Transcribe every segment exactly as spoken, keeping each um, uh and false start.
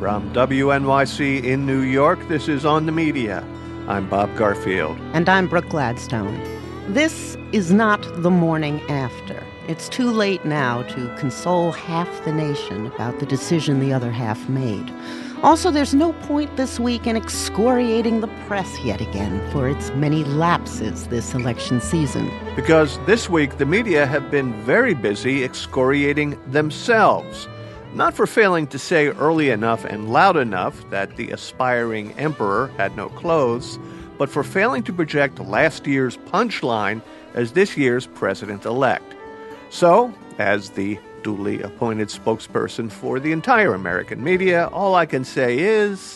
From W N Y C in New York, this is On the Media. I'm Bob Garfield. And I'm Brooke Gladstone. This is not the morning after. It's too late now to console half the nation about the decision the other half made. Also, there's no point this week in excoriating the press yet again for its many lapses this election season. Because this week, the media have been very busy excoriating themselves. Not for failing to say early enough and loud enough that the aspiring emperor had no clothes, but for failing to project last year's punchline as this year's president-elect. So, as the duly appointed spokesperson for the entire American media, all I can say is,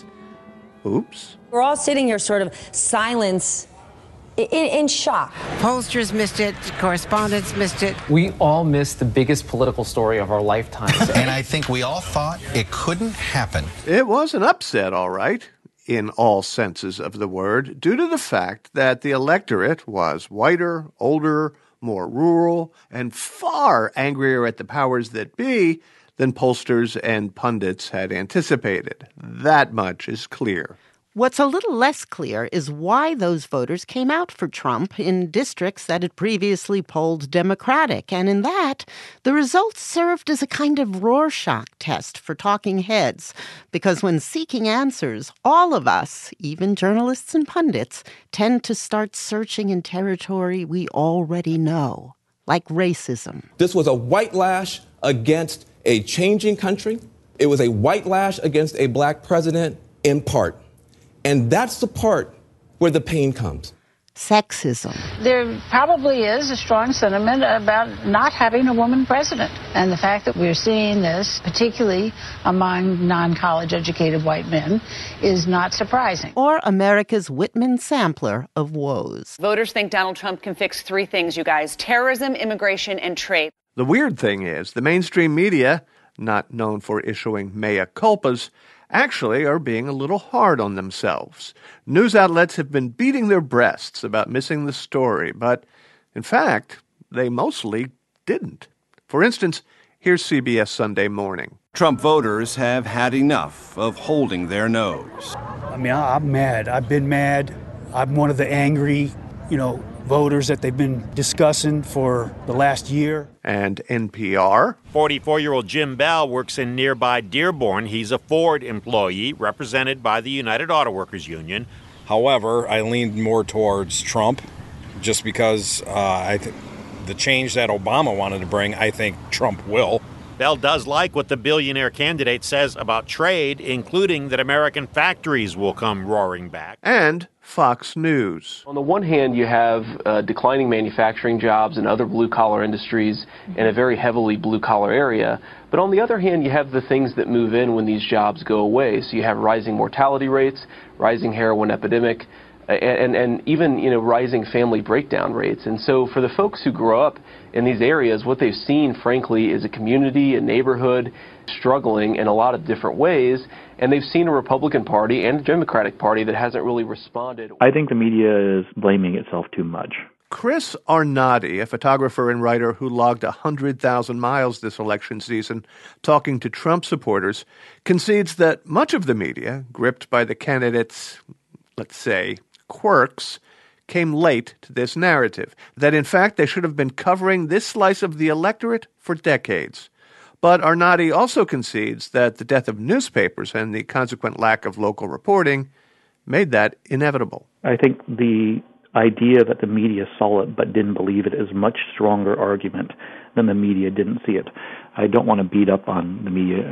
oops. We're all sitting here sort of silence in, in shock. Pollsters missed it. Correspondents missed it. We all missed the biggest political story of our lifetimes. And I think we all thought it couldn't happen. It was an upset, all right, in all senses of the word, due to the fact that the electorate was whiter, older, more rural, and far angrier at the powers that be than pollsters and pundits had anticipated. That much is clear. What's a little less clear is why those voters came out for Trump in districts that had previously polled Democratic. And in that, the results served as a kind of Rorschach test for talking heads. Because when seeking answers, all of us, even journalists and pundits, tend to start searching in territory we already know, like racism. This was a white lash against a changing country. It was a white lash against a black president in part. And that's the part where the pain comes. Sexism. There probably is a strong sentiment about not having a woman president. And the fact that we're seeing this, particularly among non-college educated white men, is not surprising. Or America's Whitman sampler of woes. Voters think Donald Trump can fix three things, you guys: terrorism, immigration, and trade. The weird thing is, the mainstream media, not known for issuing mea culpas, actually are being a little hard on themselves. News outlets have been beating their breasts about missing the story, but in fact, they mostly didn't. For instance, here's C B S Sunday Morning. Trump voters have had enough of holding their nose. I mean, I'm mad. I've been mad. I'm one of the angry, you know, voters that they've been discussing for the last year. And N P R. forty-four-year-old Jim Bell works in nearby Dearborn. He's a Ford employee represented by the United Auto Workers Union. However, I leaned more towards Trump just because uh, I think the change that Obama wanted to bring, I think Trump will. Bell does like what the billionaire candidate says about trade, including that American factories will come roaring back. And Fox News. On the one hand, you have uh, declining manufacturing jobs and other blue-collar industries in a very heavily blue-collar area. But on the other hand, you have the things that move in when these jobs go away. So you have rising mortality rates, rising heroin epidemic, and, and even, you know, rising family breakdown rates. And so for the folks who grow up in these areas, what they've seen, frankly, is a community, a neighborhood struggling in a lot of different ways. And they've seen a Republican Party and a Democratic Party that hasn't really responded. I think the media is blaming itself too much. Chris Arnade, a photographer and writer who logged one hundred thousand miles this election season talking to Trump supporters, concedes that much of the media, gripped by the candidate's, let's say, quirks, came late to this narrative, that in fact they should have been covering this slice of the electorate for decades. But Arnade also concedes that the death of newspapers and the consequent lack of local reporting made that inevitable. I think the idea that the media saw it but didn't believe it is a much stronger argument than the media didn't see it. I don't want to beat up on the media.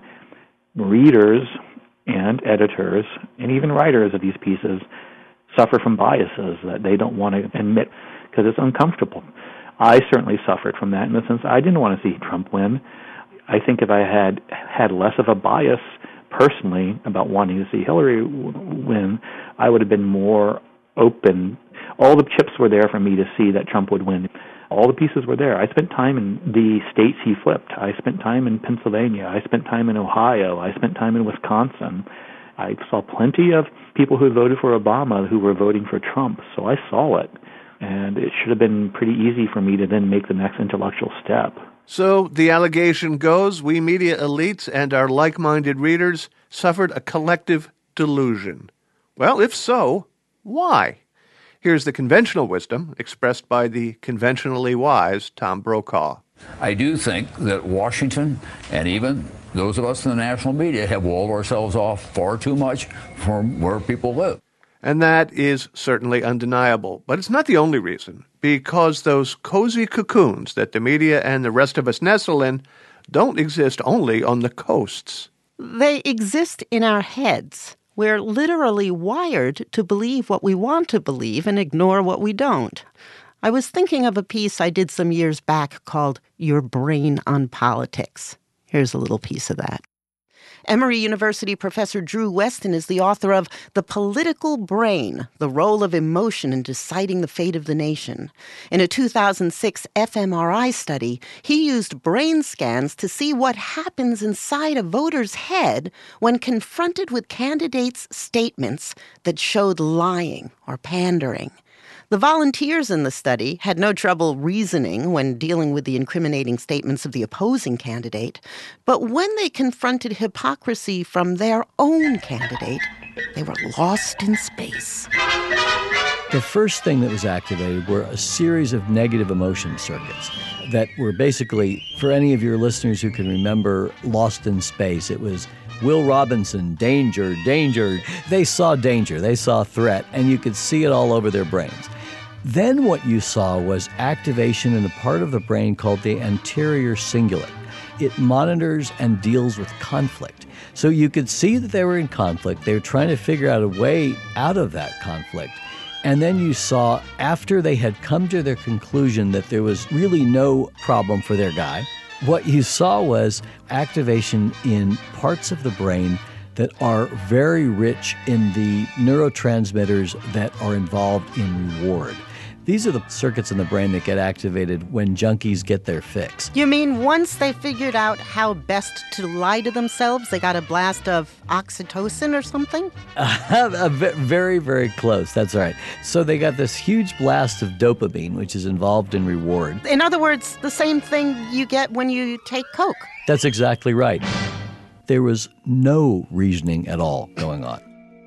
Readers and editors and even writers of these pieces suffer from biases that they don't want to admit because it's uncomfortable. I certainly suffered from that in the sense I didn't want to see Trump win. I think if I had had less of a bias personally about wanting to see Hillary win, I would have been more open. All the chips were there for me to see that Trump would win. All the pieces were there. I spent time in the states he flipped. I spent time in Pennsylvania. I spent time in Ohio. I spent time in Wisconsin. I saw plenty of people who voted for Obama who were voting for Trump, so I saw it. And it should have been pretty easy for me to then make the next intellectual step. So the allegation goes we media elites and our like-minded readers suffered a collective delusion. Well, if so, why? Here's the conventional wisdom expressed by the conventionally wise Tom Brokaw. I do think that Washington and even those of us in the national media have walled ourselves off far too much from where people live. And that is certainly undeniable. But it's not the only reason, because those cozy cocoons that the media and the rest of us nestle in don't exist only on the coasts. They exist in our heads. We're literally wired to believe what we want to believe and ignore what we don't. I was thinking of a piece I did some years back called Your Brain on Politics. Here's a little piece of that. Emory University professor Drew Weston is the author of The Political Brain, the Role of Emotion in Deciding the Fate of the Nation. In a two thousand six fMRI study, he used brain scans to see what happens inside a voter's head when confronted with candidates' statements that showed lying or pandering. The volunteers in the study had no trouble reasoning when dealing with the incriminating statements of the opposing candidate, but when they confronted hypocrisy from their own candidate, they were lost in space. The first thing that was activated were a series of negative emotion circuits that were basically, for any of your listeners who can remember Lost in Space, it was Will Robinson, danger, danger. They saw danger, they saw threat, and you could see it all over their brains. Then what you saw was activation in a part of the brain called the anterior cingulate. It monitors and deals with conflict. So you could see that they were in conflict. They were trying to figure out a way out of that conflict. And then you saw, after they had come to their conclusion that there was really no problem for their guy, what you saw was activation in parts of the brain that are very rich in the neurotransmitters that are involved in reward. These are the circuits in the brain that get activated when junkies get their fix. You mean once they figured out how best to lie to themselves, they got a blast of oxytocin or something? Uh, very, very close. That's right. So they got this huge blast of dopamine, which is involved in reward. In other words, the same thing you get when you take Coke. That's exactly right. There was no reasoning at all going on.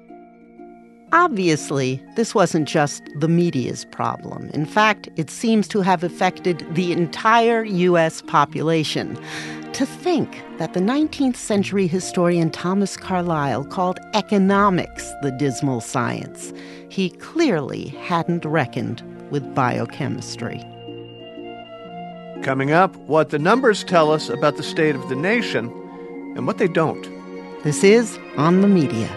Obviously, this wasn't just the media's problem. In fact, it seems to have affected the entire U S population. To think that the nineteenth century historian Thomas Carlyle called economics the dismal science. He clearly hadn't reckoned with biochemistry. Coming up, what the numbers tell us about the state of the nation and what they don't. This is On the Media.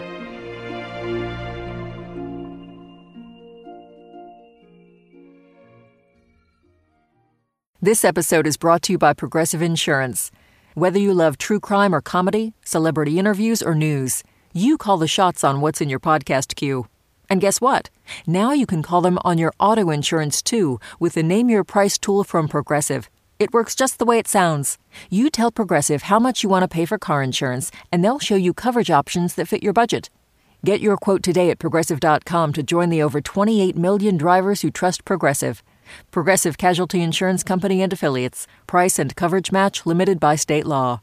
This episode is brought to you by Progressive Insurance. Whether you love true crime or comedy, celebrity interviews or news, you call the shots on what's in your podcast queue. And guess what? Now you can call them on your auto insurance too with the Name Your Price tool from Progressive. It works just the way it sounds. You tell Progressive how much you want to pay for car insurance, and they'll show you coverage options that fit your budget. Get your quote today at Progressive dot com to join the over twenty-eight million drivers who trust Progressive. Progressive Casualty Insurance Company and Affiliates. Price and coverage match limited by state law.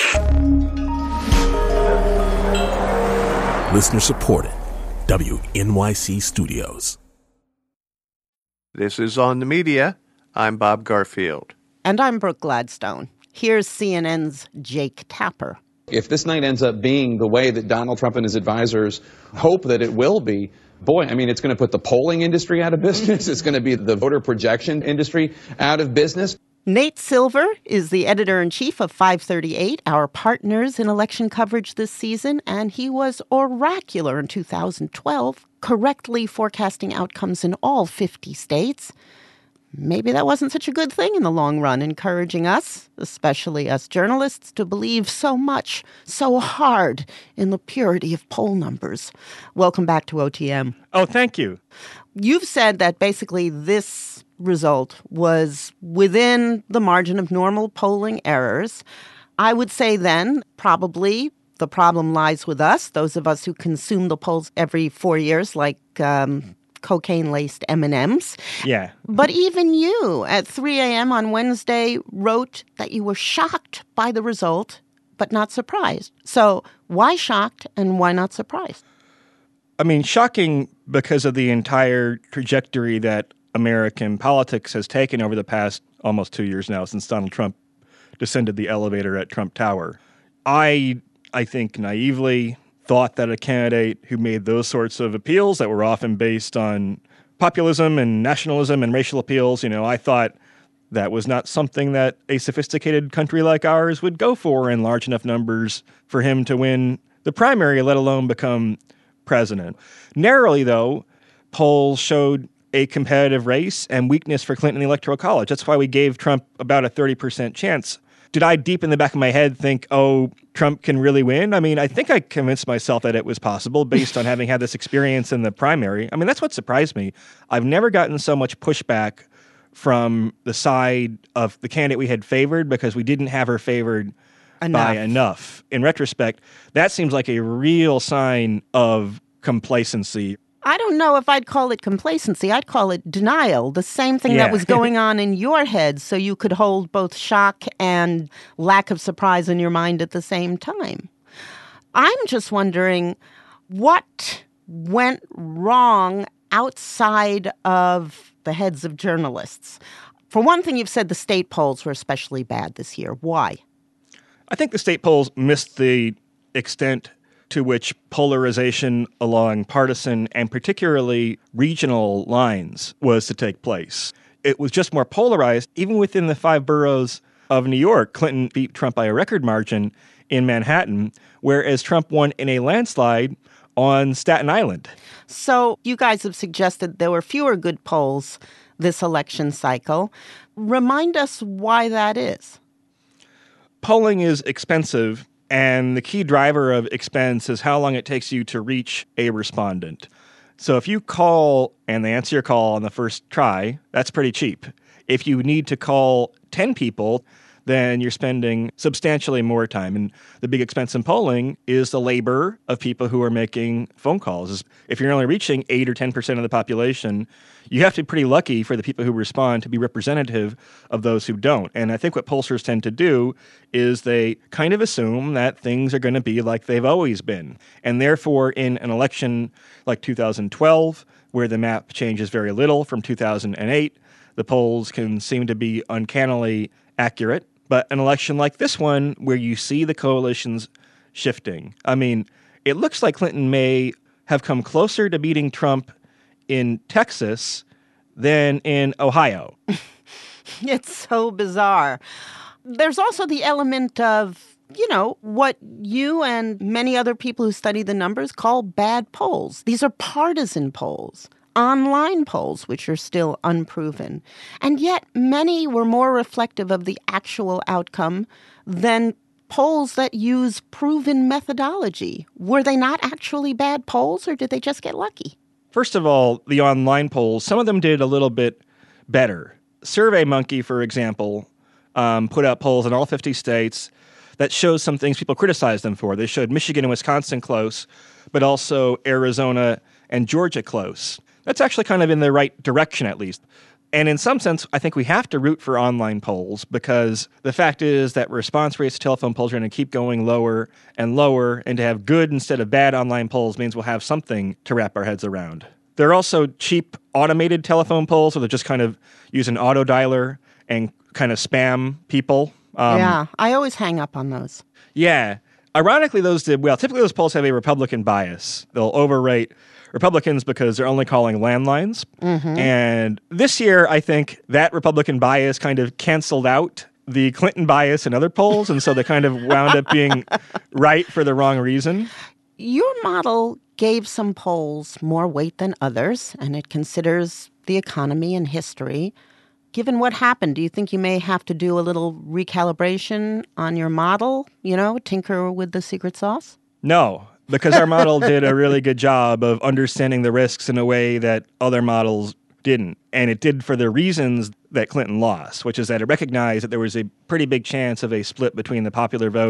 Listener supported. W N Y C Studios. This is On the Media. I'm Bob Garfield. And I'm Brooke Gladstone. Here's C N N's Jake Tapper. If this night ends up being the way that Donald Trump and his advisors hope that it will be, boy, I mean, it's going to put the polling industry out of business. It's going to be the voter projection industry out of business. Nate Silver is the editor-in-chief of five thirty-eight, our partners in election coverage this season, and he was oracular in two thousand twelve, correctly forecasting outcomes in all fifty states. Maybe that wasn't such a good thing in the long run, encouraging us, especially us journalists, to believe so much, so hard in the purity of poll numbers. Welcome back to O T M. Oh, thank you. You've said that basically this result was within the margin of normal polling errors. I would say then probably the problem lies with us, those of us who consume the polls every four years like um, cocaine-laced M and M's. Yeah. But even you, at three a.m. on Wednesday, wrote that you were shocked by the result, but not surprised. So why shocked and why not surprised? I mean, shocking because of the entire trajectory that American politics has taken over the past almost two years now since Donald Trump descended the elevator at Trump Tower. I, I think naively thought that a candidate who made those sorts of appeals that were often based on populism and nationalism and racial appeals, you know, I thought that was not something that a sophisticated country like ours would go for in large enough numbers for him to win the primary, let alone become president. Narrowly, though, polls showed a competitive race and weakness for Clinton in the Electoral College. That's why we gave Trump about a thirty percent chance. Did I, deep in the back of my head, think, oh, Trump can really win? I mean, I think I convinced myself that it was possible based on having had this experience in the primary. I mean, that's what surprised me. I've never gotten so much pushback from the side of the candidate we had favored because we didn't have her favored enough. by enough. In retrospect, that seems like a real sign of complacency. I don't know if I'd call it complacency. I'd call it denial, the same thing yeah. that was going on in your head, so you could hold both shock and lack of surprise in your mind at the same time. I'm just wondering what went wrong outside of the heads of journalists. For one thing, you've said the state polls were especially bad this year. Why? I think the state polls missed the extent to which polarization along partisan and particularly regional lines was to take place. It was just more polarized. Even within the five boroughs of New York, Clinton beat Trump by a record margin in Manhattan, whereas Trump won in a landslide on Staten Island. So you guys have suggested there were fewer good polls this election cycle. Remind us why that is. Polling is expensive. And the key driver of expense is how long it takes you to reach a respondent. So if you call and they answer your call on the first try, that's pretty cheap. If you need to call ten people, then you're spending substantially more time. And the big expense in polling is the labor of people who are making phone calls. If you're only reaching eight or ten percent of the population, you have to be pretty lucky for the people who respond to be representative of those who don't. And I think what pollsters tend to do is they kind of assume that things are going to be like they've always been. And therefore, in an election like two thousand twelve, where the map changes very little from two thousand eight, the polls can seem to be uncannily accurate. But an election like this one, where you see the coalitions shifting, I mean, it looks like Clinton may have come closer to beating Trump in Texas than in Ohio. It's so bizarre. There's also the element of, you know, what you and many other people who study the numbers call bad polls. These are partisan polls. Online polls, which are still unproven. And yet many were more reflective of the actual outcome than polls that use proven methodology. Were they not actually bad polls, or did they just get lucky? First of all, the online polls, some of them did a little bit better. SurveyMonkey, for example, um, put out polls in all fifty states that shows some things people criticize them for. They showed Michigan and Wisconsin close, but also Arizona and Georgia close. That's actually kind of in the right direction, at least. And in some sense, I think we have to root for online polls because the fact is that response rates to telephone polls are going to keep going lower and lower, and to have good instead of bad online polls means we'll have something to wrap our heads around. There are also cheap automated telephone polls where they just kind of use an auto dialer and kind of spam people. Um, yeah, I always hang up on those. Yeah. Ironically, those did well. Typically, those polls have a Republican bias. They'll overrate Republicans because they're only calling landlines. Mm-hmm. And this year, I think that Republican bias kind of canceled out the Clinton bias in other polls, and so they kind of wound up being right for the wrong reason. Your model gave some polls more weight than others, and it considers the economy and history. Given what happened, do you think you may have to do a little recalibration on your model, you know, tinker with the secret sauce? No. Because our model did a really good job of understanding the risks in a way that other models didn't. And it did for the reasons that Clinton lost, which is that it recognized that there was a pretty big chance of a split between the popular vote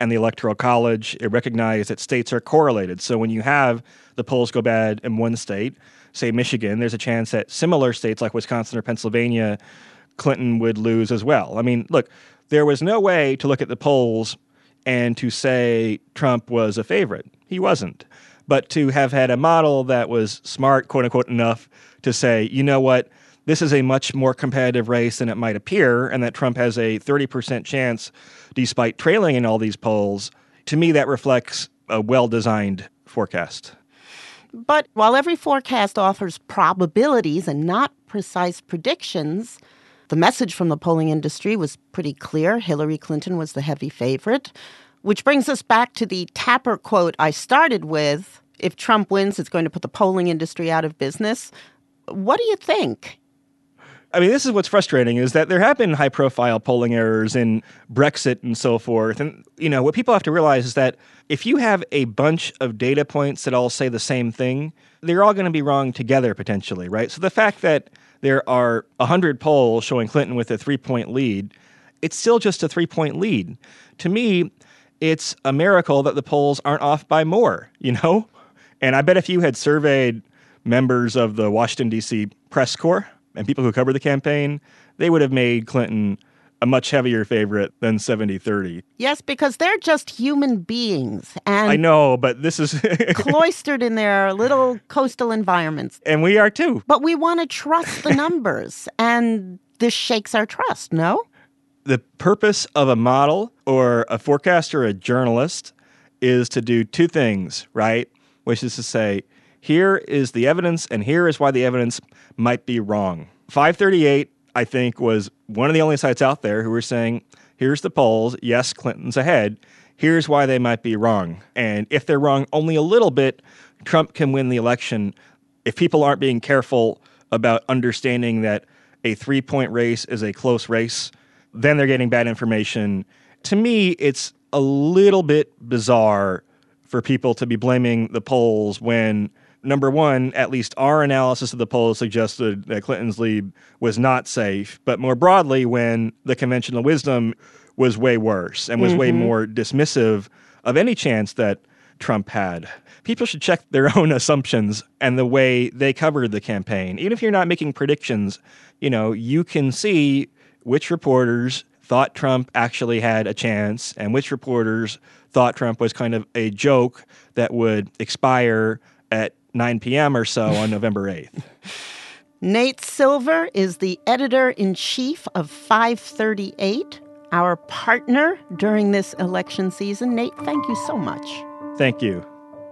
and the Electoral College. It recognized that states are correlated. So when you have the polls go bad in one state, say Michigan, there's a chance that similar states like Wisconsin or Pennsylvania, Clinton would lose as well. I mean, look, there was no way to look at the polls and to say Trump was a favorite. He wasn't. But to have had a model that was smart, quote unquote, enough to say, you know what, this is a much more competitive race than it might appear, and that Trump has a thirty percent chance despite trailing in all these polls, to me that reflects a well-designed forecast. But while every forecast offers probabilities and not precise predictions, the message from the polling industry was pretty clear. Hillary Clinton was the heavy favorite, which brings us back to the Tapper quote I started with. If Trump wins, it's going to put the polling industry out of business. What do you think? I mean, this is what's frustrating, is that there have been high-profile polling errors in Brexit and so forth. And, you know, what people have to realize is that if you have a bunch of data points that all say the same thing, they're all going to be wrong together, potentially, right? So the fact that there are one hundred polls showing Clinton with a three-point lead, it's still just a three-point lead. To me, it's a miracle that the polls aren't off by more, you know? And I bet if you had surveyed members of the Washington, D C press corps and people who cover the campaign, they would have made Clinton a much heavier favorite than seventy thirty. Yes, because they're just human beings. And I know, but this is cloistered in their little coastal environments. And we are too. But we want to trust the numbers, and this shakes our trust, no? The purpose of a model or a forecaster or a journalist is to do two things, right? Which is to say, here is the evidence, and here is why the evidence might be wrong. five thirty-eight, I think, was one of the only sites out there who were saying, here's the polls, yes, Clinton's ahead, here's why they might be wrong. And if they're wrong only a little bit, Trump can win the election. If people aren't being careful about understanding that a three-point race is a close race, then they're getting bad information. To me, it's a little bit bizarre for people to be blaming the polls when, number one, at least our analysis of the polls suggested that Clinton's lead was not safe, but more broadly, when the conventional wisdom was way worse and was mm-hmm. way more dismissive of any chance that Trump had. People should check their own assumptions and the way they covered the campaign. Even if you're not making predictions, you know, you can see which reporters thought Trump actually had a chance and which reporters thought Trump was kind of a joke that would expire at nine p.m. or so on November eighth. Nate Silver is the editor-in-chief of five thirty-eight, our partner during this election season. Nate, thank you so much. Thank you.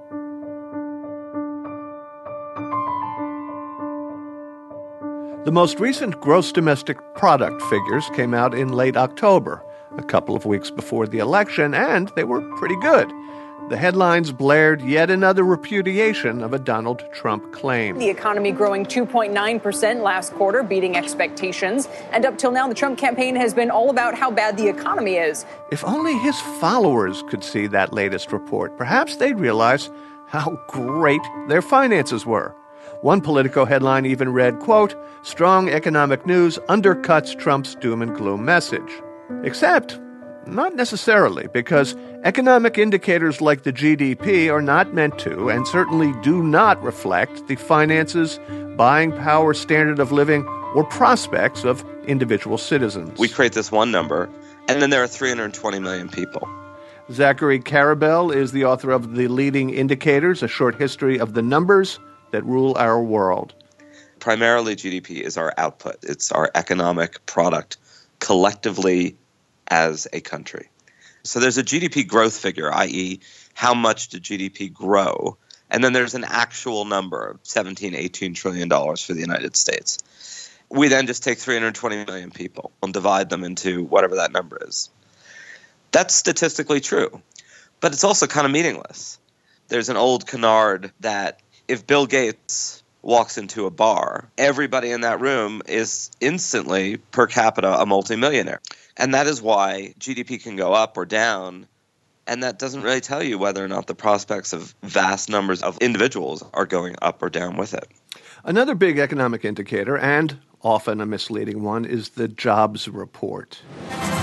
The most recent gross domestic product figures came out in late October, a couple of weeks before the election, and they were pretty good. The headlines blared yet another repudiation of a Donald Trump claim. The economy growing two point nine percent last quarter, beating expectations. And up till now, the Trump campaign has been all about how bad the economy is. If only his followers could see that latest report, perhaps they'd realize how great their finances were. One Politico headline even read, quote, "Strong economic news undercuts Trump's doom and gloom message." Except, not necessarily, because economic indicators like the G D P are not meant to, and certainly do not reflect, the finances, buying power, standard of living, or prospects of individual citizens. We create this one number, and then there are three hundred twenty million people. Zachary Karabell is the author of The Leading Indicators, A Short History of the Numbers That Rule Our World. Primarily, G D P is our output. It's our economic product collectively as a country. So there's a G D P growth figure, that is how much did G D P grow? And then there's an actual number, seventeen, eighteen trillion dollars for the United States. We then just take three hundred twenty million people and divide them into whatever that number is. That's statistically true, but it's also kind of meaningless. There's an old canard that if Bill Gates walks into a bar, everybody in that room is instantly, per capita, a multimillionaire. And that is why G D P can go up or down, and that doesn't really tell you whether or not the prospects of vast numbers of individuals are going up or down with it. Another big economic indicator, and often a misleading one, is the jobs report.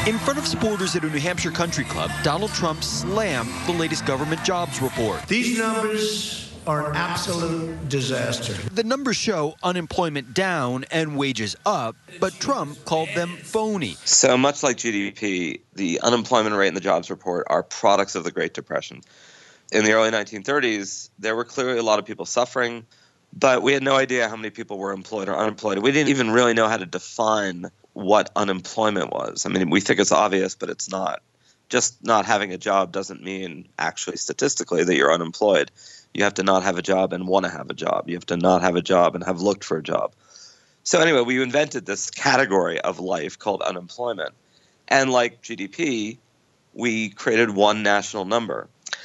In front of supporters at a New Hampshire country club, Donald Trump slammed the latest government jobs report. These numbers are an absolute disaster. The numbers show unemployment down and wages up, but Trump called them phony. So much like G D P, the unemployment rate and the jobs report are products of the Great Depression. In the early nineteen thirties, there were clearly a lot of people suffering, but we had no idea how many people were employed or unemployed. We didn't even really know how to define what unemployment was. I mean, we think it's obvious, but it's not. Just not having a job doesn't mean actually statistically that you're unemployed. You have to not have a job and want to have a job. You have to not have a job and have looked for a job. So anyway, we invented this category of life called unemployment. And like G D P, we created one national number.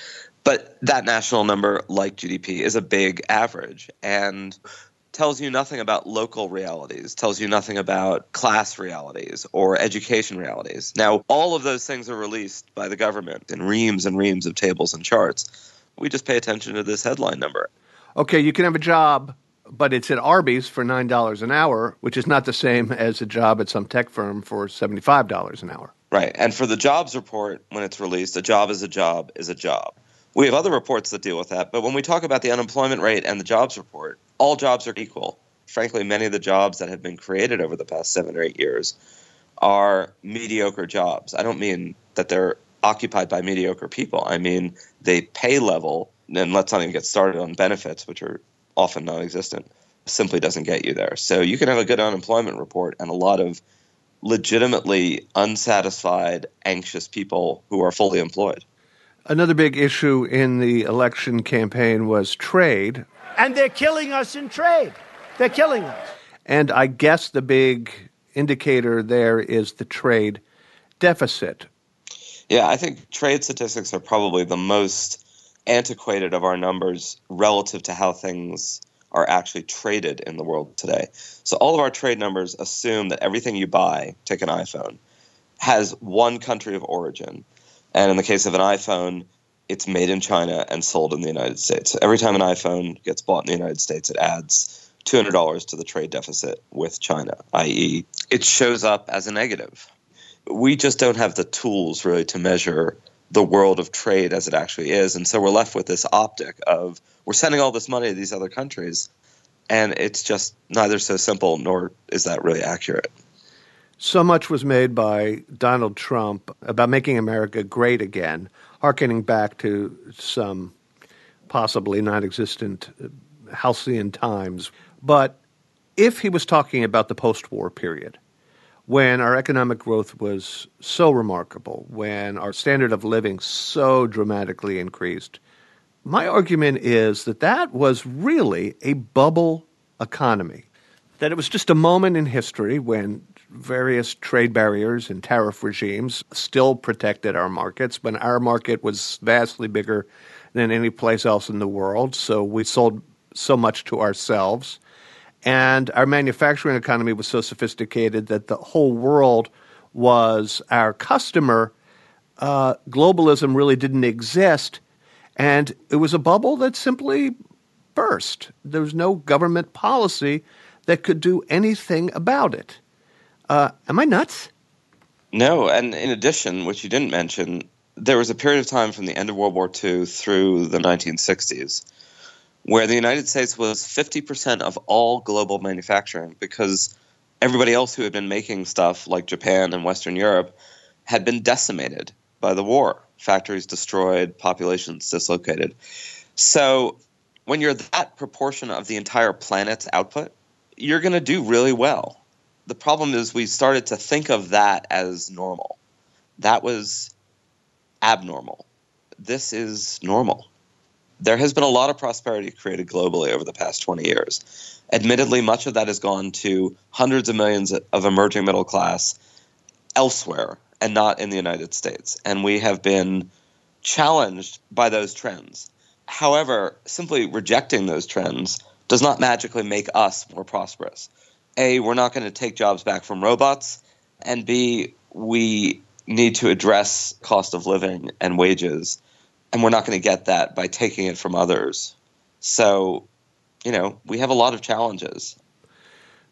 But that national number, like G D P, is a big average and tells you nothing about local realities, tells you nothing about class realities or education realities. Now, all of those things are released by the government in reams and reams of tables and charts. We just pay attention to this headline number. Okay, you can have a job, but it's at Arby's for nine dollars an hour, which is not the same as a job at some tech firm for seventy-five dollars an hour. Right. And for the jobs report, when it's released, a job is a job is a job. We have other reports that deal with that. But when we talk about the unemployment rate and the jobs report, all jobs are equal. Frankly, many of the jobs that have been created over the past seven or eight years are mediocre jobs. I don't mean that they're occupied by mediocre people. I mean, they pay level, and let's not even get started on benefits, which are often non-existent, simply doesn't get you there. So you can have a good unemployment report and a lot of legitimately unsatisfied, anxious people who are fully employed. Another big issue in the election campaign was trade. And they're killing us in trade. They're killing us. And I guess the big indicator there is the trade deficit. Yeah, I think trade statistics are probably the most antiquated of our numbers relative to how things are actually traded in the world today. So all of our trade numbers assume that everything you buy, take an iPhone, has one country of origin. And in the case of an iPhone, it's made in China and sold in the United States. So every time an iPhone gets bought in the United States, it adds two hundred dollars to the trade deficit with China, that is it shows up as a negative. We just don't have the tools really to measure the world of trade as it actually is. And so we're left with this optic of we're sending all this money to these other countries, and it's just neither so simple nor is that really accurate. So much was made by Donald Trump about making America great again, hearkening back to some possibly non-existent halcyon times. But if he was talking about the post-war period, when our economic growth was so remarkable, when our standard of living so dramatically increased, my argument is that that was really a bubble economy, that it was just a moment in history when various trade barriers and tariff regimes still protected our markets, when our market was vastly bigger than any place else in the world, so we sold so much to ourselves. And our manufacturing economy was so sophisticated that the whole world was our customer. Uh, globalism really didn't exist, and it was a bubble that simply burst. There was no government policy that could do anything about it. Uh, am I nuts? No, and in addition, which you didn't mention, there was a period of time from the end of World War Two through the nineteen sixties where the United States was fifty percent of all global manufacturing because everybody else who had been making stuff like Japan and Western Europe had been decimated by the war. Factories destroyed, populations dislocated. So when you're that proportion of the entire planet's output, you're going to do really well. The problem is we started to think of that as normal. That was abnormal. This is normal. There has been a lot of prosperity created globally over the past twenty years. Admittedly, much of that has gone to hundreds of millions of emerging middle class elsewhere and not in the United States. And we have been challenged by those trends. However, simply rejecting those trends does not magically make us more prosperous. A, we're not going to take jobs back from robots, and B, we need to address cost of living and wages, and we're not going to get that by taking it from others. So, you know, we have a lot of challenges.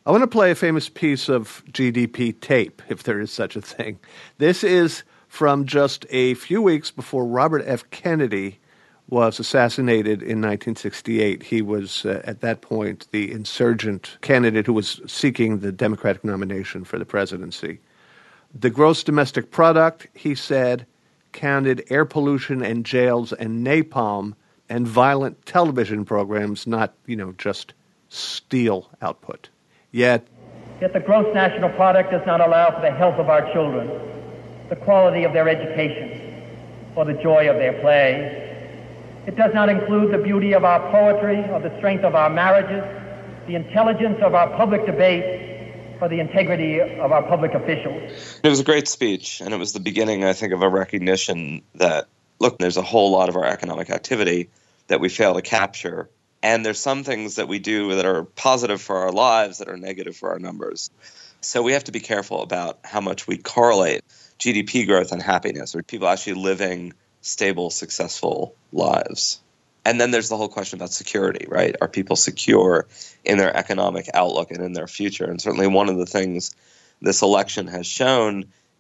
I want to play a famous piece of G D P tape, if there is such a thing. This is from just a few weeks before Robert F. Kennedy was assassinated in nineteen sixty-eight. He was, uh, at that point, the insurgent candidate who was seeking the Democratic nomination for the presidency. The gross domestic product, he said, counted air pollution and jails and napalm and violent television programs, not, you know, just steel output. Yet, Yet the gross national product does not allow for the health of our children, the quality of their education, or the joy of their play. It does not include the beauty of our poetry, or the strength of our marriages, the intelligence of our public debate, or the integrity of our public officials. It was a great speech, and it was the beginning, I think, of a recognition that, look, there's a whole lot of our economic activity that we fail to capture. And there's some things that we do that are positive for our lives that are negative for our numbers. So we have to be careful about how much we correlate G D P growth and happiness, or people actually living stable, successful lives. And then there's the whole question about security, right? Are people secure in their economic outlook and in their future? And certainly one of the things this election has shown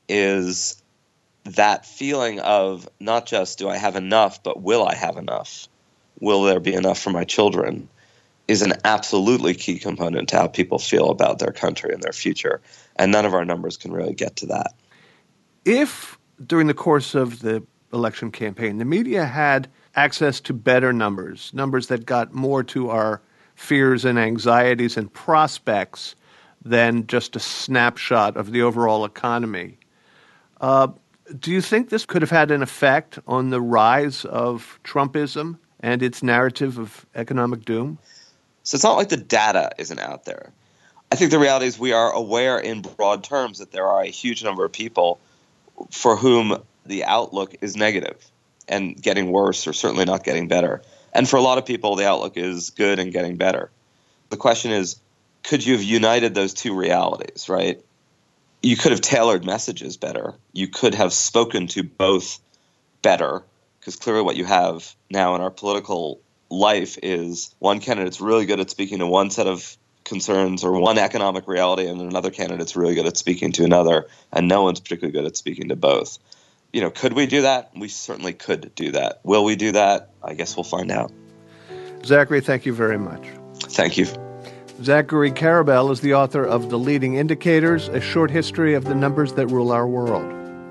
is that feeling of not just do I have enough, but will I have enough? Will there be enough for my children, is an absolutely key component to how people feel about their country and their future. And none of our numbers can really get to that. If during the course of the election campaign, the media had access to better numbers, numbers that got more to our fears and anxieties and prospects than just a snapshot of the overall economy, uh, do you think this could have had an effect on the rise of Trumpism and its narrative of economic doom? So it's not like the data isn't out there. I think the reality is we are aware in broad terms that there are a huge number of people for whom the outlook is negative and getting worse, or certainly not getting better. And for a lot of people, the outlook is good and getting better. The question is, could you have united those two realities, right? You could have tailored messages better. You could have spoken to both better, because clearly what you have now in our political life is one candidate's really good at speaking to one set of concerns or one economic reality, and another candidate's really good at speaking to another, and no one's particularly good at speaking to both. You know, could we do that? We certainly could do that. Will we do that? I guess we'll find out. Zachary, thank you very much. Thank you. Zachary Karabell is the author of The Leading Indicators, A Short History of the Numbers That Rule Our World.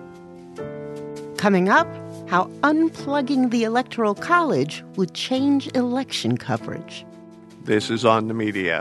Coming up, how unplugging the Electoral College would change election coverage. This is On the Media.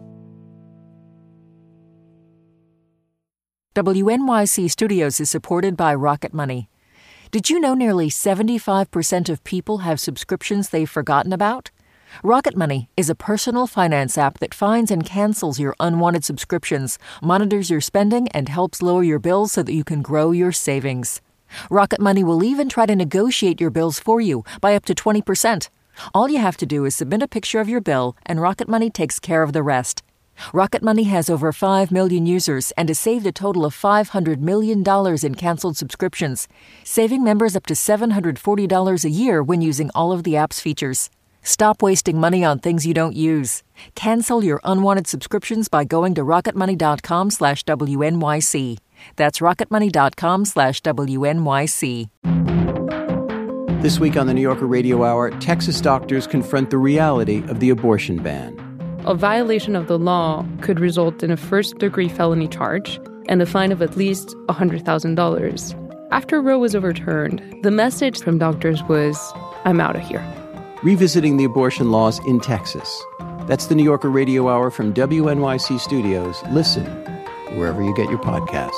W N Y C Studios is supported by Rocket Money. Did you know nearly seventy-five percent of people have subscriptions they've forgotten about? Rocket Money is a personal finance app that finds and cancels your unwanted subscriptions, monitors your spending, and helps lower your bills so that you can grow your savings. Rocket Money will even try to negotiate your bills for you by up to twenty percent. All you have to do is submit a picture of your bill, and Rocket Money takes care of the rest. Rocket Money has over five million users and has saved a total of five hundred million dollars in canceled subscriptions, saving members up to seven hundred forty dollars a year when using all of the app's features. Stop wasting money on things you don't use. Cancel your unwanted subscriptions by going to rocketmoney.com slash WNYC. That's rocketmoney.com slash WNYC. This week on the New Yorker Radio Hour, Texas doctors confront the reality of the abortion ban. A violation of the law could result in a first-degree felony charge and a fine of at least one hundred thousand dollars. After Roe was overturned, the message from doctors was, I'm out of here. Revisiting the abortion laws in Texas. That's the New Yorker Radio Hour from W N Y C Studios. Listen wherever you get your podcasts.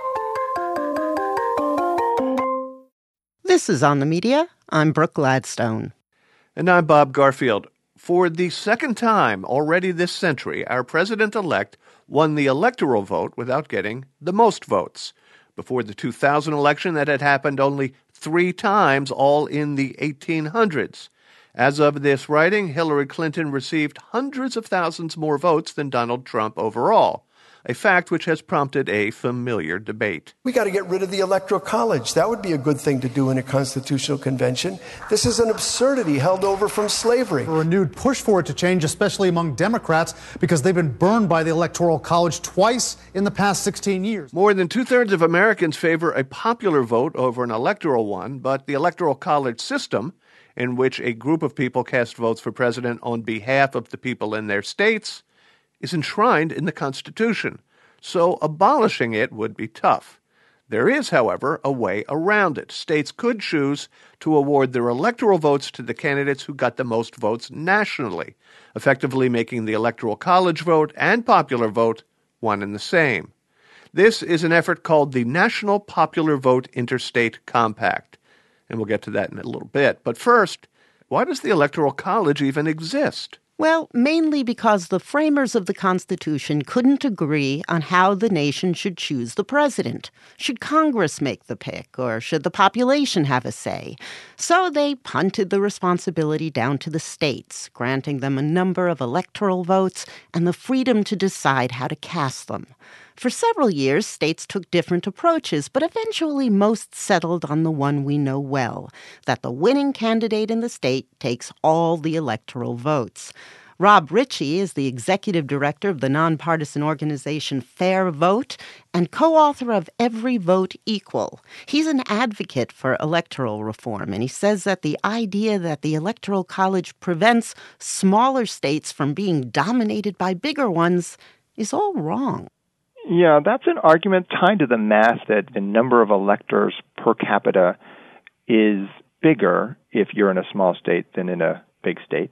This is On the Media. I'm Brooke Gladstone. And I'm Bob Garfield. For the second time already this century, our president-elect won the electoral vote without getting the most votes. Before the two thousand election, that had happened only three times, all in the eighteen hundreds. As of this writing, Hillary Clinton received hundreds of thousands more votes than Donald Trump overall. a fact which has prompted a familiar debate. We got to get rid of the Electoral College. That would be a good thing to do in a constitutional convention. This is an absurdity held over from slavery. A renewed push for it to change, especially among Democrats, because they've been burned by the Electoral College twice in the past sixteen years. More than two-thirds of Americans favor a popular vote over an electoral one, but the Electoral College system, in which a group of people cast votes for president on behalf of the people in their states, is enshrined in the Constitution, so abolishing it would be tough. There is, however, a way around it. States could choose to award their electoral votes to the candidates who got the most votes nationally, effectively making the Electoral College vote and popular vote one and the same. This is an effort called the National Popular Vote Interstate Compact, and we'll get to that in a little bit. But first, why does the Electoral College even exist? Well, mainly because the framers of the Constitution couldn't agree on how the nation should choose the president. Should Congress make the pick, or should the population have a say? So they punted the responsibility down to the states, granting them a number of electoral votes and the freedom to decide how to cast them. For several years, states took different approaches, but eventually most settled on the one we know well, that the winning candidate in the state takes all the electoral votes. Rob Ritchie is the executive director of the nonpartisan organization Fair Vote and co-author of Every Vote Equal. He's an advocate for electoral reform, and he says that the idea that the Electoral College prevents smaller states from being dominated by bigger ones is all wrong. Yeah, that's an argument tied to the math that the number of electors per capita is bigger if you're in a small state than in a big state.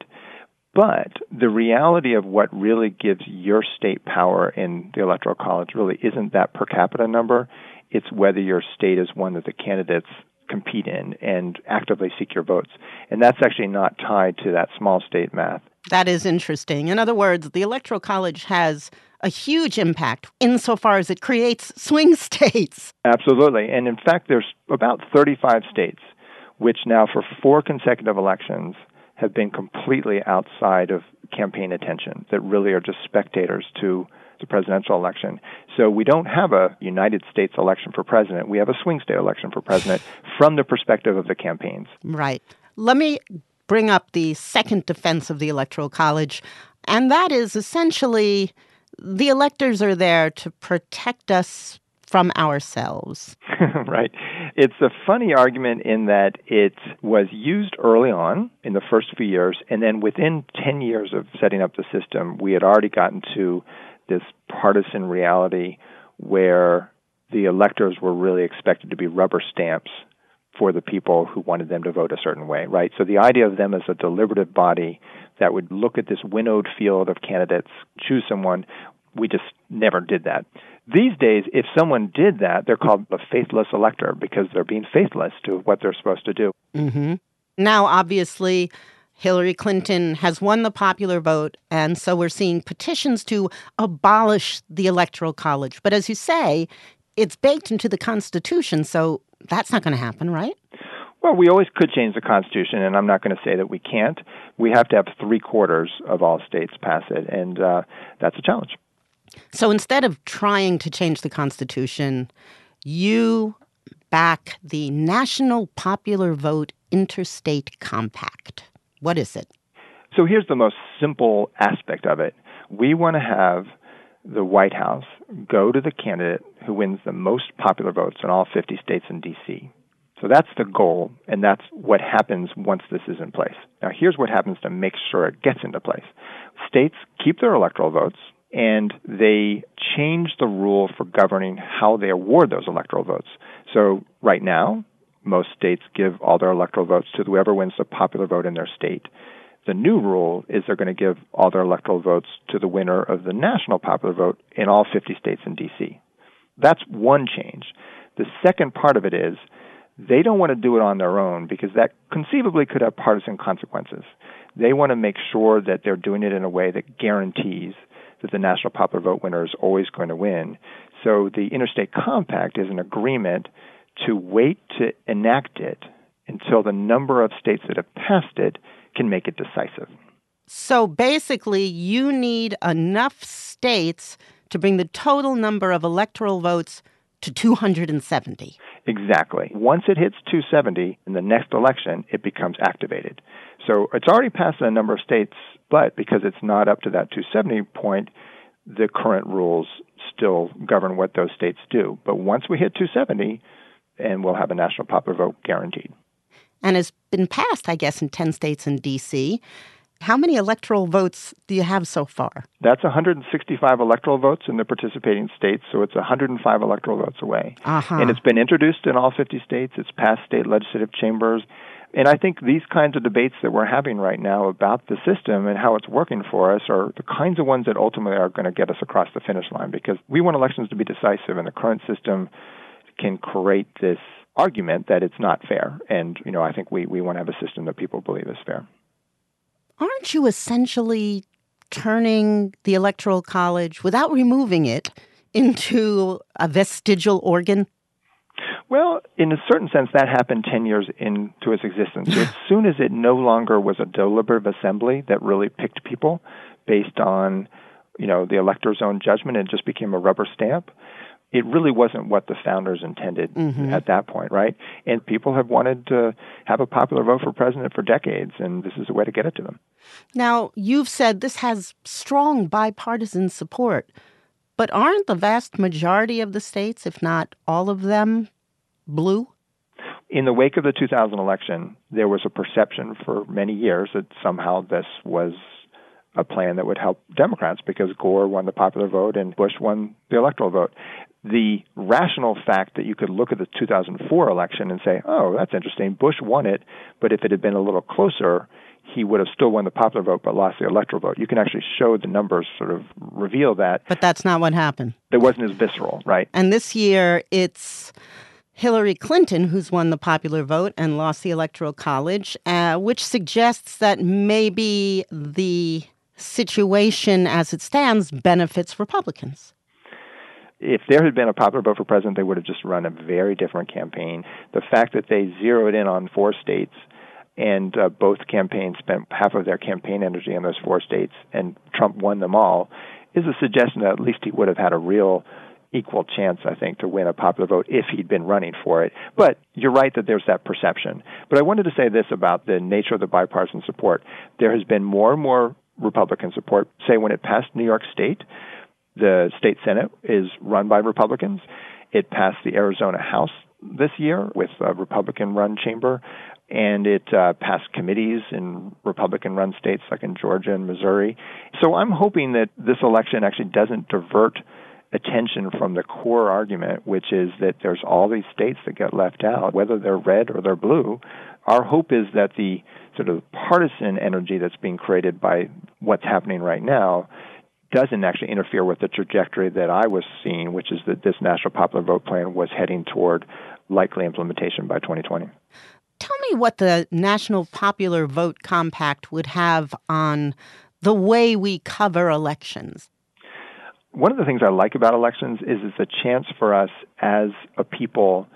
But the reality of what really gives your state power in the Electoral College really isn't that per capita number. It's whether your state is one that the candidates compete in and actively seek your votes. And that's actually not tied to that small state math. That is interesting. In other words, the Electoral College has a huge impact insofar as it creates swing states. Absolutely. And in fact, there's about thirty-five states which now for four consecutive elections have been completely outside of campaign attention, that really are just spectators to the presidential election. So we don't have a United States election for president. We have a swing state election for president from the perspective of the campaigns. Right. Let me bring up the second defense of the Electoral College, and that is essentially the electors are there to protect us from ourselves. Right. It's a funny argument in that it was used early on in the first few years, and then within ten years of setting up the system, we had already gotten to this partisan reality where the electors were really expected to be rubber stamps for the people who wanted them to vote a certain way, right? So the idea of them as a deliberative body that would look at this winnowed field of candidates, choose someone, we just never did that. These days, if someone did that, they're called a faithless elector because they're being faithless to what they're supposed to do. Mm-hmm. Now, obviously, Hillary Clinton has won the popular vote, and so we're seeing petitions to abolish the Electoral College. But as you say, it's baked into the Constitution, so that's not going to happen, right? Well, we always could change the Constitution, and I'm not going to say that we can't. We have to have three-quarters of all states pass it, and uh, that's a challenge. So instead of trying to change the Constitution, you back the National Popular Vote Interstate Compact. What is it? So here's the most simple aspect of it. We want to have the White House go to the candidate who wins the most popular votes in all fifty states and D C. So that's the goal, and that's what happens once this is in place. Now, here's what happens to make sure it gets into place. States keep their electoral votes, and they change the rule for governing how they award those electoral votes. So right now, most states give all their electoral votes to whoever wins the popular vote in their state. The new rule is they're going to give all their electoral votes to the winner of the national popular vote in all fifty states and D C. That's one change. The second part of it is they don't want to do it on their own because that conceivably could have partisan consequences. They want to make sure that they're doing it in a way that guarantees that the national popular vote winner is always going to win. So the Interstate Compact is an agreement to wait to enact it until the number of states that have passed it can make it decisive. So basically, you need enough states to bring the total number of electoral votes to two hundred seventy. Exactly. Once it hits two seventy in the next election, it becomes activated. So it's already passed in a number of states, but because it's not up to that two seventy point, the current rules still govern what those states do. But once we hit two seventy, and we'll have a national popular vote guaranteed. And has been passed, I guess, in ten states and D C. How many electoral votes do you have so far? That's one hundred sixty-five electoral votes in the participating states, so it's one hundred five electoral votes away. Uh-huh. And it's been introduced in all fifty states. It's passed state legislative chambers. And I think these kinds of debates that we're having right now about the system and how it's working for us are the kinds of ones that ultimately are going to get us across the finish line, because we want elections to be decisive, and the current system can create this argument that it's not fair. And, you know, I think we, we want to have a system that people believe is fair. Aren't you essentially turning the Electoral College, without removing it, into a vestigial organ? Well, in a certain sense, that happened ten years into its existence. So as soon as it no longer was a deliberative assembly that really picked people based on, you know, the elector's own judgment, and just became a rubber stamp, it really wasn't what the founders intended mm-hmm. at that point, right? And people have wanted to have a popular vote for president for decades, and this is a way to get it to them. Now, you've said this has strong bipartisan support, but aren't the vast majority of the states, if not all of them, blue? In the wake of the two thousand election, there was a perception for many years that somehow this was a plan that would help Democrats because Gore won the popular vote and Bush won the electoral vote. The rational fact that you could look at the two thousand four election and say, oh, that's interesting, Bush won it, but if it had been a little closer, he would have still won the popular vote but lost the electoral vote. You can actually show the numbers sort of reveal that. But that's not what happened. It wasn't as visceral, right? And this year, it's Hillary Clinton who's won the popular vote and lost the Electoral College, uh, which suggests that maybe the situation as it stands benefits Republicans. If there had been a popular vote for president, they would have just run a very different campaign. The fact that they zeroed in on four states and uh, both campaigns spent half of their campaign energy in those four states and Trump won them all is a suggestion that at least he would have had a real equal chance, I think, to win a popular vote if he'd been running for it. But you're right that there's that perception. But I wanted to say this about the nature of the bipartisan support. There has been more and more Republican support. Say when it passed New York State, the state Senate is run by Republicans. It passed the Arizona House this year with a Republican-run chamber, and it uh, passed committees in Republican-run states like in Georgia and Missouri. So I'm hoping that this election actually doesn't divert attention from the core argument, which is that there's all these states that get left out, whether they're red or they're blue. Our hope is that the sort of partisan energy that's being created by what's happening right now doesn't actually interfere with the trajectory that I was seeing, which is that this National Popular Vote Plan was heading toward likely implementation by twenty twenty. Tell me what the National Popular Vote Compact would have on the way we cover elections. One of the things I like about elections is it's a chance for us as a people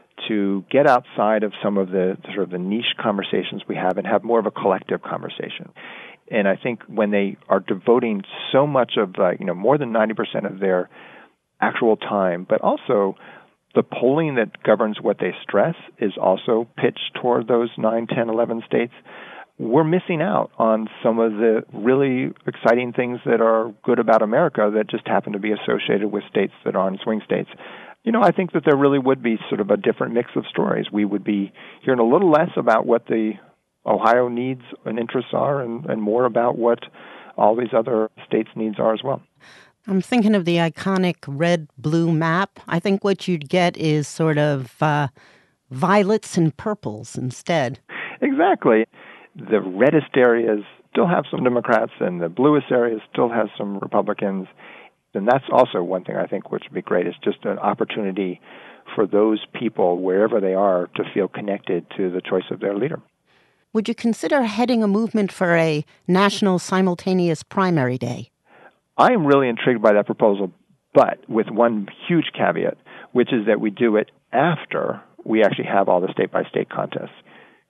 to get outside of some of the sort of the niche conversations we have and have more of a collective conversation. And I think when they are devoting so much of, uh, you know, more than ninety percent of their actual time, but also the polling that governs what they stress is also pitched toward those nine, ten, eleven states, we're missing out on some of the really exciting things that are good about America that just happen to be associated with states that are in swing states. You know, I think that there really would be sort of a different mix of stories. We would be hearing a little less about what the Ohio needs and interests are and, and more about what all these other states' needs are as well. I'm thinking of the iconic red-blue map. I think what you'd get is sort of uh, violets and purples instead. Exactly. The reddest areas still have some Democrats, and the bluest areas still have some Republicans. And that's also one thing I think which would be great, is just an opportunity for those people, wherever they are, to feel connected to the choice of their leader. Would you consider heading a movement for a national simultaneous primary day? I am really intrigued by that proposal, but with one huge caveat, which is that we do it after we actually have all the state-by-state contests.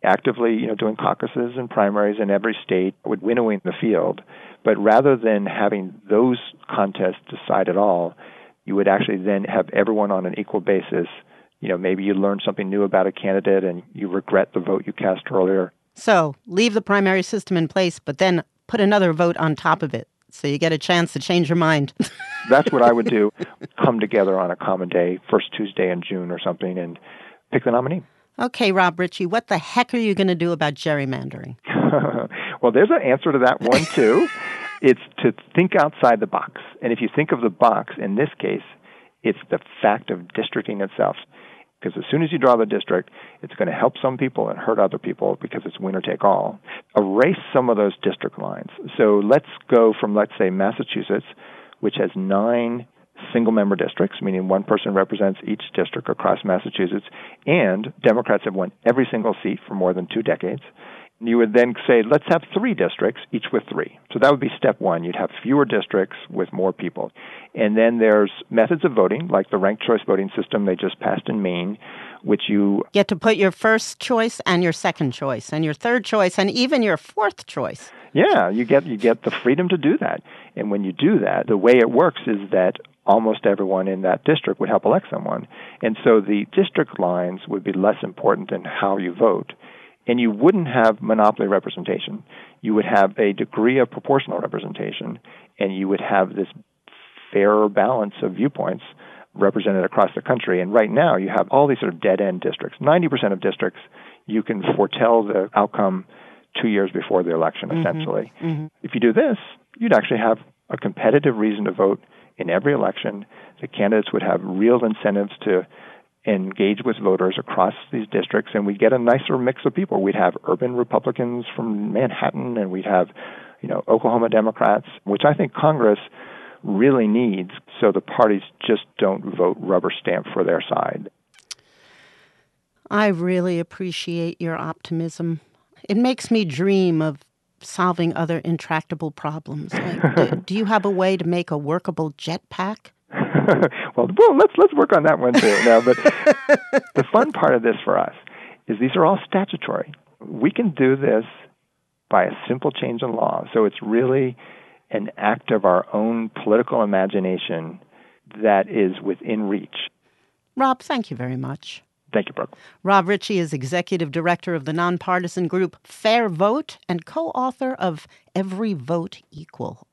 actively, you know, doing caucuses and primaries in every state, with winnowing the field. But rather than having those contests decide it all, you would actually then have everyone on an equal basis. You know, maybe you learn something new about a candidate and you regret the vote you cast earlier. So leave the primary system in place, but then put another vote on top of it so you get a chance to change your mind. That's what I would do. Come together on a common day, first Tuesday in June or something, and pick the nominee. Okay, Rob Ritchie, what the heck are you going to do about gerrymandering? Well, there's an answer to that one, too. It's to think outside the box. And if you think of the box, in this case, it's the fact of districting itself. Because as soon as you draw the district, it's going to help some people and hurt other people because it's winner take all. Erase some of those district lines. So let's go from, let's say, Massachusetts, which has nine single-member districts, meaning one person represents each district across Massachusetts, and Democrats have won every single seat for more than two decades. You would then say, let's have three districts, each with three. So that would be step one. You'd have fewer districts with more people. And then there's methods of voting, like the ranked choice voting system they just passed in Maine, which you get to put your first choice and your second choice and your third choice and even your fourth choice. Yeah, you get you get the freedom to do that. And when you do that, the way it works is that almost everyone in that district would help elect someone. And so the district lines would be less important than how you vote. And you wouldn't have monopoly representation. You would have a degree of proportional representation, and you would have this fairer balance of viewpoints represented across the country. And right now, you have all these sort of dead-end districts. ninety percent of districts, you can foretell the outcome two years before the election, mm-hmm. essentially. Mm-hmm. If you do this, you'd actually have a competitive reason to vote in every election. The candidates would have real incentives to engage with voters across these districts, and we get a nicer mix of people. We'd have urban Republicans from Manhattan, and we'd have, you know, Oklahoma Democrats, which I think Congress really needs, so the parties just don't vote rubber stamp for their side. I really appreciate your optimism. It makes me dream of solving other intractable problems. Like, do, do you have a way to make a workable jetpack? well, well, let's let's work on that one too. No, but the fun part of this for us is these are all statutory. We can do this by a simple change in law. So it's really an act of our own political imagination that is within reach. Rob, thank you very much. Thank you, Brooke. Rob Ritchie is executive director of the nonpartisan group Fair Vote and co-author of Every Vote Equal.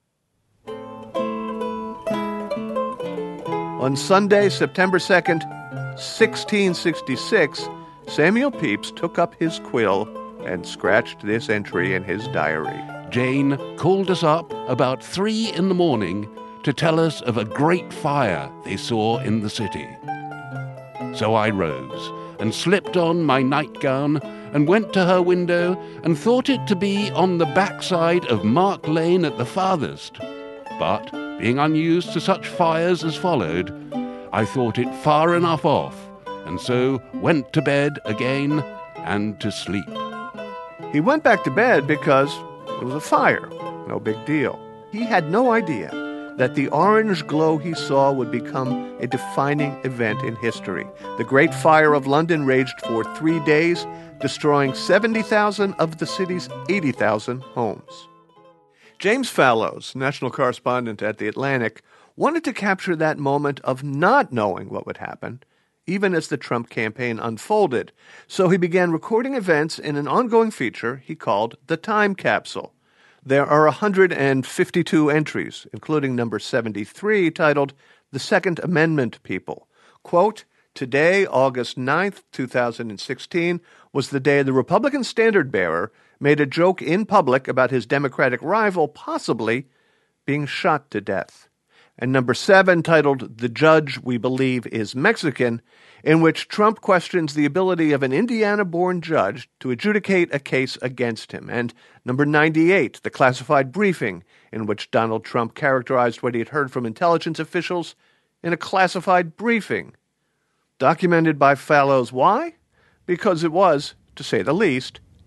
On Sunday, September second, sixteen sixty-six, Samuel Pepys took up his quill and scratched this entry in his diary. Jane called us up about three in the morning to tell us of a great fire they saw in the city. So I rose and slipped on my nightgown and went to her window and thought it to be on the backside of Mark Lane at the farthest. But, being unused to such fires as followed, I thought it far enough off, and so went to bed again and to sleep. He went back to bed because it was a fire. No big deal. He had no idea that the orange glow he saw would become a defining event in history. The Great Fire of London raged for three days, destroying seventy thousand of the city's eighty thousand homes. James Fallows, national correspondent at The Atlantic, wanted to capture that moment of not knowing what would happen, even as the Trump campaign unfolded. So he began recording events in an ongoing feature he called The Time Capsule. There are one hundred fifty-two entries, including number seventy-three, titled The Second Amendment People. Quote, today, August ninth, two thousand sixteen, was the day the Republican standard-bearer made a joke in public about his Democratic rival possibly being shot to death. And number seven, titled The Judge We Believe is Mexican, in which Trump questions the ability of an Indiana-born judge to adjudicate a case against him. And number ninety-eight, The Classified Briefing, in which Donald Trump characterized what he had heard from intelligence officials in a classified briefing. Documented by Fallows. Why? Because it was, to say the least,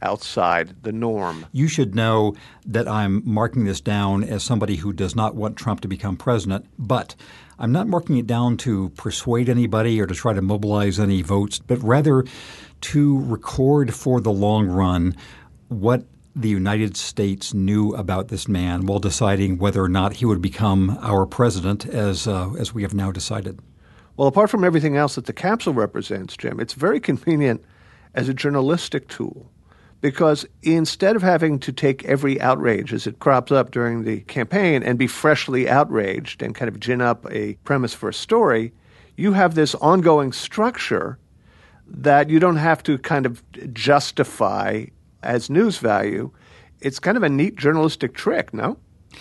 outside the norm. You should know that I'm marking this down as somebody who does not want Trump to become president, but I'm not marking it down to persuade anybody or to try to mobilize any votes, but rather to record for the long run what the United States knew about this man while deciding whether or not he would become our president, as uh, as we have now decided. Well, apart from everything else that the capsule represents, Jim, it's very convenient as a journalistic tool, because instead of having to take every outrage as it crops up during the campaign and be freshly outraged and kind of gin up a premise for a story, you have this ongoing structure that you don't have to kind of justify as news value. It's kind of a neat journalistic trick, no?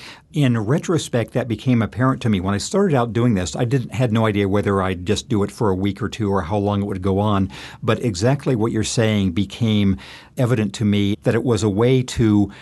In retrospect, that became apparent to me. When I started out doing this, I didn't had no idea whether I'd just do it for a week or two or how long it would go on. But exactly what you're saying became evident to me, that it was a way to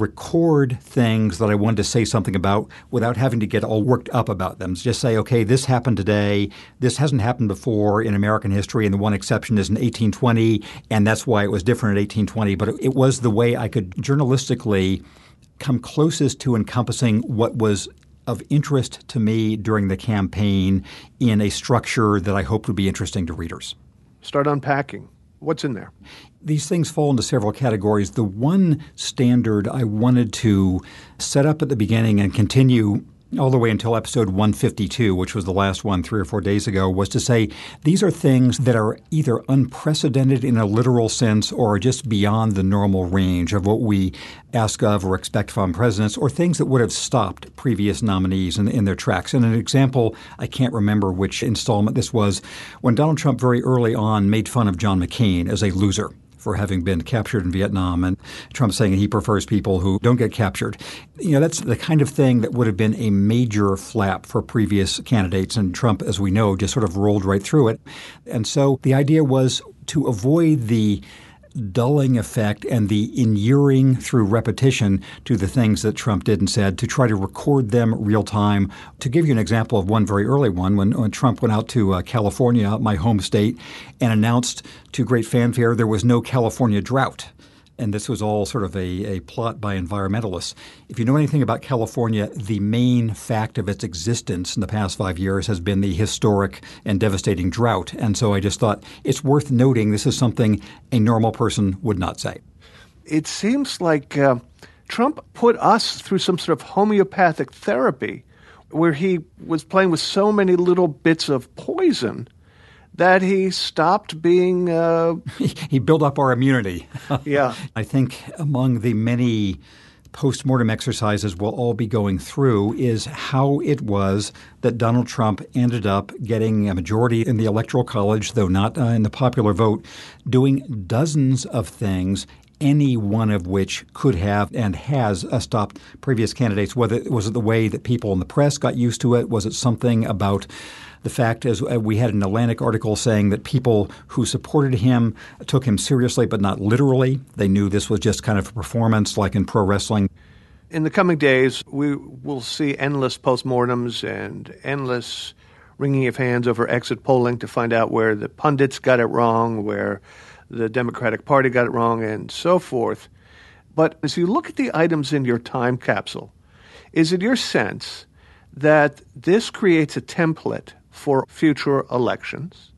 record things that I wanted to say something about without having to get all worked up about them. Just say, okay, this happened today. This hasn't happened before in American history, and the one exception is in eighteen twenty, and that's why it was different in eighteen twenty. But it, it was the way I could journalistically come closest to encompassing what was of interest to me during the campaign in a structure that I hoped would be interesting to readers. Start unpacking. What's in there? These things fall into several categories. The one standard I wanted to set up at the beginning and continue all the way until episode one fifty-two, which was the last one three or four days ago, was to say these are things that are either unprecedented in a literal sense or are just beyond the normal range of what we ask of or expect from presidents, or things that would have stopped previous nominees in, in their tracks. And an example, I can't remember which installment this was, when Donald Trump very early on made fun of John McCain as a loser for having been captured in Vietnam, and Trump saying he prefers people who don't get captured. You know, that's the kind of thing that would have been a major flap for previous candidates, and Trump, as we know, just sort of rolled right through it. And so the idea was to avoid the dulling effect and the inuring through repetition to the things that Trump did and said, to try to record them real time. To give you an example of one very early one, when, when Trump went out to uh, California, my home state, and announced to great fanfare there was no California drought. And this was all sort of a, a plot by environmentalists. If you know anything about California, the main fact of its existence in the past five years has been the historic and devastating drought. And so I just thought it's worth noting this is something a normal person would not say. It seems like uh, Trump put us through some sort of homeopathic therapy where he was playing with so many little bits of poison that he stopped being uh... – He built up our immunity. Yeah. I think among the many postmortem exercises we'll all be going through is how it was that Donald Trump ended up getting a majority in the Electoral College, though not uh, in the popular vote, doing dozens of things, any one of which could have and has uh, stopped previous candidates. Whether was it the way that people in the press got used to it? Was it something about the fact, as we had an Atlantic article saying that people who supported him took him seriously but not literally? They knew this was just kind of a performance like in pro wrestling. In the coming days, we will see endless postmortems and endless wringing of hands over exit polling to find out where the pundits got it wrong, where the Democratic Party got it wrong, and so forth. But as you look at the items in your time capsule, is it your sense that this creates a template for future elections,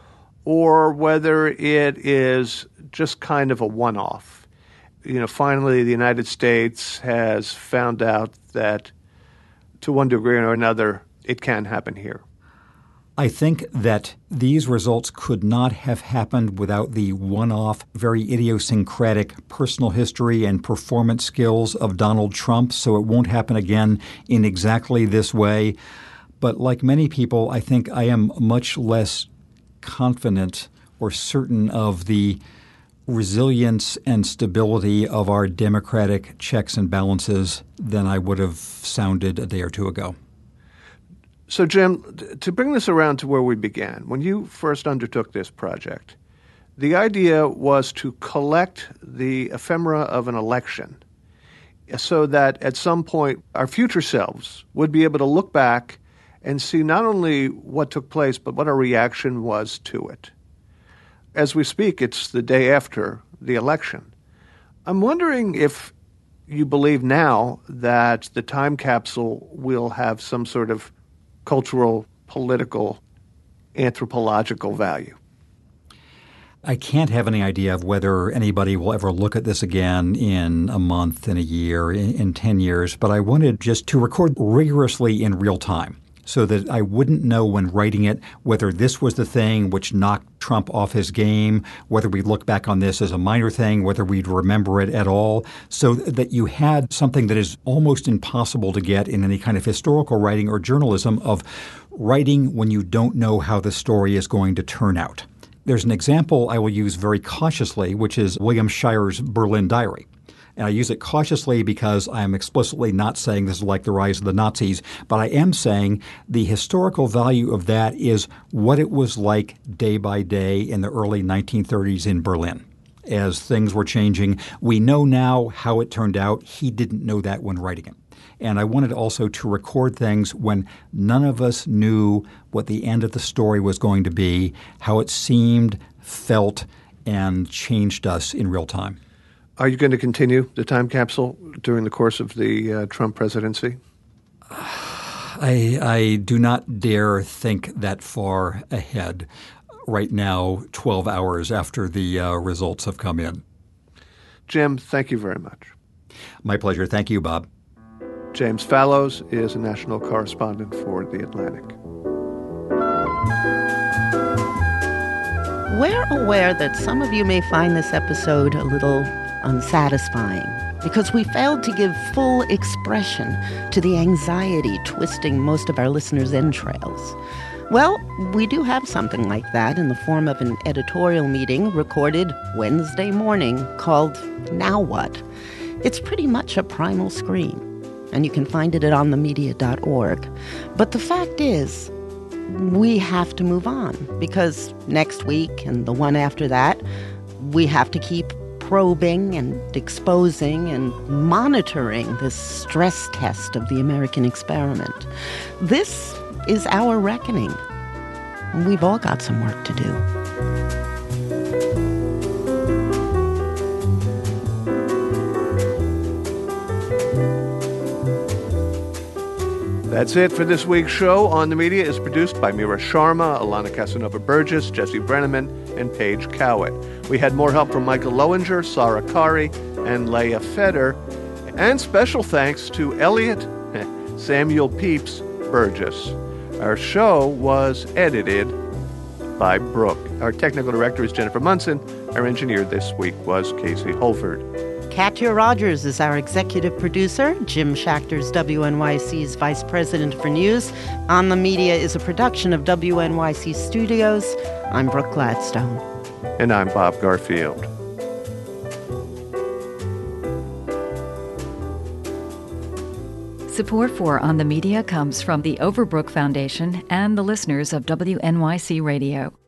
or whether it is just kind of a one-off? You know, finally the United States has found out that to one degree or another it can happen here. I think that these results could not have happened without the one-off, very idiosyncratic personal history and performance skills of Donald Trump, so it won't happen again in exactly this way. But like many people, I think I am much less confident or certain of the resilience and stability of our democratic checks and balances than I would have sounded a day or two ago. So, Jim, to bring this around to where we began, when you first undertook this project, the idea was to collect the ephemera of an election so that at some point our future selves would be able to look back and see not only what took place, but what our reaction was to it. As we speak, it's the day after the election. I'm wondering if you believe now that the time capsule will have some sort of cultural, political, anthropological value. I can't have any idea of whether anybody will ever look at this again in a month, in a year, in, in ten years, but I wanted just to record rigorously in real time so that I wouldn't know when writing it whether this was the thing which knocked Trump off his game, whether we'd look back on this as a minor thing, whether we'd remember it at all, so that you had something that is almost impossible to get in any kind of historical writing or journalism of writing when you don't know how the story is going to turn out. There's an example I will use very cautiously, which is William Shirer's Berlin Diary. And I use it cautiously because I am explicitly not saying this is like the rise of the Nazis, but I am saying the historical value of that is what it was like day by day in the early nineteen thirties in Berlin. As things were changing, we know now how it turned out. He didn't know that when writing it. And I wanted also to record things when none of us knew what the end of the story was going to be, how it seemed, felt, and changed us in real time. Are you going to continue the time capsule during the course of the uh, Trump presidency? I, I do not dare think that far ahead right now, twelve hours after the uh, results have come in. Jim, thank you very much. My pleasure. Thank you, Bob. James Fallows is a national correspondent for The Atlantic. We're aware that some of you may find this episode a little unsatisfying because we failed to give full expression to the anxiety twisting most of our listeners' entrails. Well, we do have something like that in the form of an editorial meeting recorded Wednesday morning called Now What? It's pretty much a primal scream, and you can find it at on the media dot org. But the fact is, we have to move on because next week and the one after that, we have to keep probing and exposing and monitoring this stress test of the American experiment. This is our reckoning. We've all got some work to do. That's it for this week's show. On the Media is produced by Mira Sharma, Alana Casanova-Burgess, Jesse Brenneman, and Paige Cowett. We had more help from Michael Lowinger, Sarah Kari, and Leah Feder. And special thanks to Elliot Samuel Pepys Burgess. Our show was edited by Brooke. Our technical director is Jennifer Munson. Our engineer this week was Casey Holford. Katya Rogers is our executive producer. Jim Schachter's W N Y C's vice president for news. On the Media is a production of W N Y C Studios. I'm Brooke Gladstone. And I'm Bob Garfield. Support for On the Media comes from the Overbrook Foundation and the listeners of W N Y C Radio.